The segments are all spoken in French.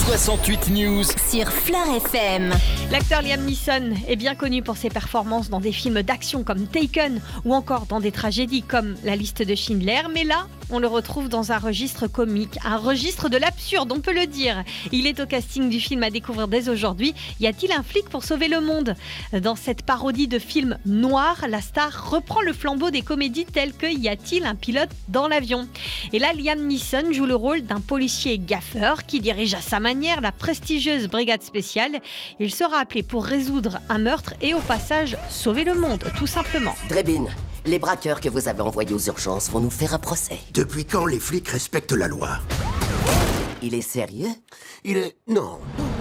68 News sur Fleur FM. L'acteur Liam Neeson est bien connu pour ses performances dans des films d'action comme Taken ou encore dans des tragédies comme La liste de Schindler. Mais là, on le retrouve dans un registre comique, un registre de l'absurde, on peut le dire. Il est au casting du film à découvrir dès aujourd'hui. Y a-t-il un flic pour sauver le monde ? Dans cette parodie de film noir, la star reprend le flambeau des comédies telles que Y a-t-il un pilote dans l'avion ? Et là, Liam Neeson joue le rôle d'un policier gaffeur qui dirige à sa manière la prestigieuse brigade spéciale. Il sera appelé pour résoudre un meurtre et au passage sauver le monde, tout simplement. Drebin, les braqueurs que vous avez envoyés aux urgences vont nous faire un procès. Depuis quand les flics respectent la loi ? Il est sérieux ? Il est... Non.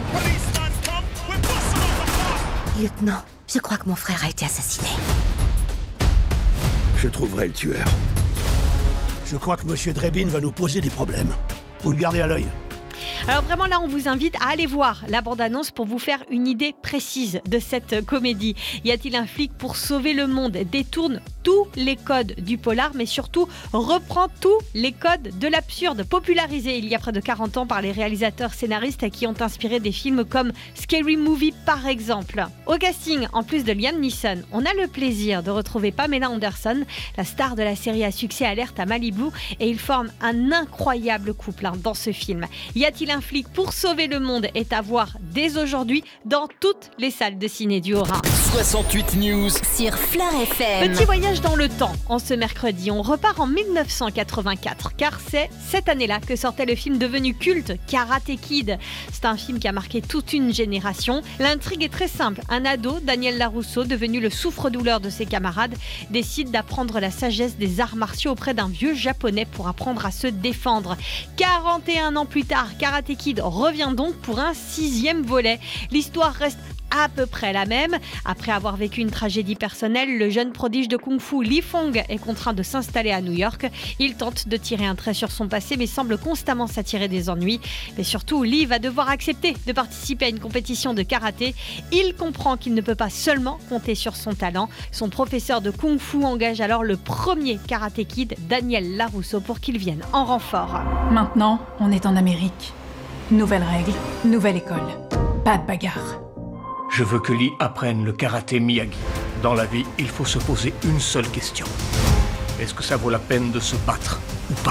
Lieutenant, je crois que mon frère a été assassiné. Je trouverai le tueur. Je crois que Monsieur Drebin va nous poser des problèmes. Vous le gardez à l'œil. Alors vraiment là, on vous invite à aller voir la bande-annonce pour vous faire une idée précise de cette comédie. Y a-t-il un flic pour sauver le monde ? Détourne tous les codes du polar, mais surtout reprend tous les codes de l'absurde, popularisés il y a près de 40 ans par les réalisateurs scénaristes qui ont inspiré des films comme Scary Movie par exemple. Au casting, en plus de Liam Neeson, on a le plaisir de retrouver Pamela Anderson, la star de la série à succès Alerte à Malibu, et ils forment un incroyable couple dans ce film. Y a-t-il un flic pour sauver le monde est à voir dès aujourd'hui dans toutes les salles de ciné du Haut-Rhin. 68 News Sur Fleur FM. Petit voyage dans le temps en ce mercredi. On repart en 1984 car c'est cette année-là que sortait le film devenu culte Karate Kid. C'est un film qui a marqué toute une génération. L'intrigue est très simple. Un ado, Daniel LaRusso, devenu le souffre-douleur de ses camarades, décide d'apprendre la sagesse des arts martiaux auprès d'un vieux japonais pour apprendre à se défendre. 41 ans plus tard, Karate Kid revient donc pour un 6e volet. L'histoire reste à peu près la même. Après avoir vécu une tragédie personnelle, le jeune prodige de Kung-Fu Li Fong est contraint de s'installer à New York. Il tente de tirer un trait sur son passé mais semble constamment s'attirer des ennuis. Mais surtout, Li va devoir accepter de participer à une compétition de karaté. Il comprend qu'il ne peut pas seulement compter sur son talent. Son professeur de Kung-Fu engage alors le premier Karate Kid, Daniel LaRusso, pour qu'il vienne en renfort. Maintenant, on est en Amérique. Nouvelles règles, nouvelle école. Pas de bagarre. Je veux que Lee apprenne le karaté Miyagi. Dans la vie, il faut se poser une seule question. Est-ce que ça vaut la peine de se battre ou pas ?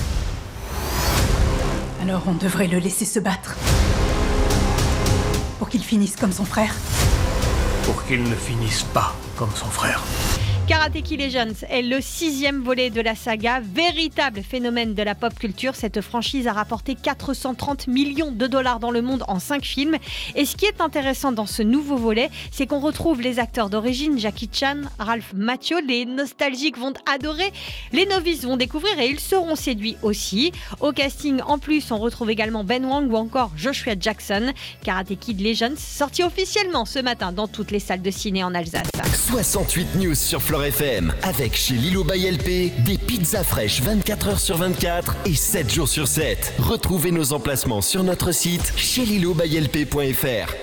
Alors on devrait le laisser se battre. Pour qu'il finisse comme son frère. Pour qu'il ne finisse pas comme son frère. Karate Kid Legends est le 6e volet de la saga, véritable phénomène de la pop culture. Cette franchise a rapporté 430 millions de dollars dans le monde en 5 films. Et ce qui est intéressant dans ce nouveau volet, c'est qu'on retrouve les acteurs d'origine, Jackie Chan, Ralph Macchio. Les nostalgiques vont adorer, les novices vont découvrir et ils seront séduits aussi. Au casting, en plus, on retrouve également Ben Wang ou encore Joshua Jackson. Karate Kid Legends, sorti officiellement ce matin dans toutes les salles de ciné en Alsace. 68 News sur Fleur FM avec chez Lilo by LP, des pizzas fraîches 24h sur 24 et 7 jours sur 7. Retrouvez nos emplacements sur notre site chez lilobyLP.fr.